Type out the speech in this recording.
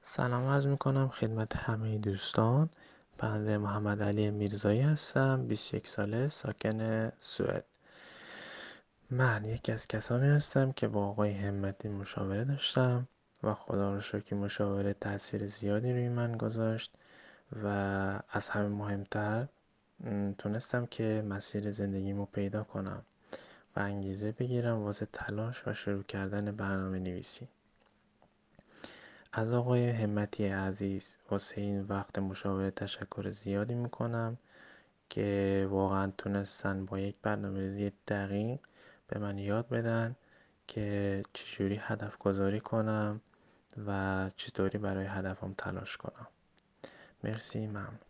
سلام عرض میکنم خدمت همه دوستان. بنده محمد علی میرزایی هستم، 21 ساله، ساکن سوئد. من یکی از کسانی هستم که با آقای همتی مشاوره داشتم و خدا رو شکر که مشاوره تاثیر زیادی روی من گذاشت و از همه مهمتر تونستم که مسیر زندگیمو پیدا کنم و انگیزه بگیرم واسه تلاش و شروع کردن برنامه نویسی. از آقای همتی عزیز واسه این وقت مشاوره تشکر زیادی میکنم که واقعا تونستن با یک برنامه‌ریزی دقیق به من یاد بدن که چجوری هدف گذاری کنم و چطوری برای هدفم تلاش کنم. مرسی، ممنون.